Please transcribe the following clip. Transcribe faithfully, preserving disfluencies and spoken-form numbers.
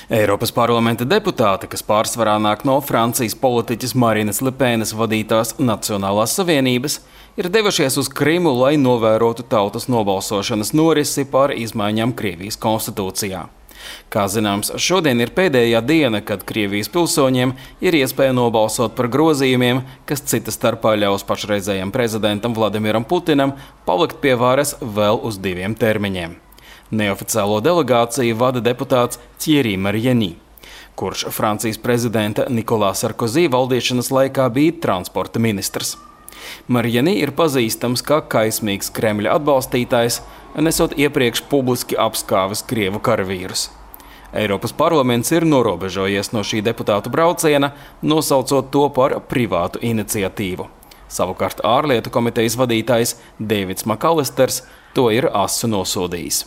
Eiropas parlamenta deputāti, kas pārsvarā nāk no Francijas politiķes Marinas Le Penas vadītās Nacionālās savienības, ir devušies uz Krimu, lai novērotu tautas nobalsošanas norisi par izmaiņām Krievijas konstitūcijā. Kā zināms, šodien ir pēdējā diena, kad Krievijas pilsoņiem ir iespēja nobalsot par grozījumiem, kas cita starpā ļaus pašreizējam prezidentam Vladimiram Putinam palikt pie varas vēl uz diviem termiņiem. Neoficiālo delegāciju vada deputāts Thierry Mariani, kurš Francijas prezidenta Nikolā Sarkozī valdīšanas laikā bija transporta ministrs. Mariani ir pazīstams kā kaismīgs Kremļa atbalstītājs, nesot iepriekš publiski apskāvis krievu karavīrus. Eiropas parlaments ir norobežojies no šī deputātu brauciena, nosaucot to par privātu iniciatīvu. Savukārt ārlietu komitejas vadītājs Deivids Makalisters to ir asu nosodījis.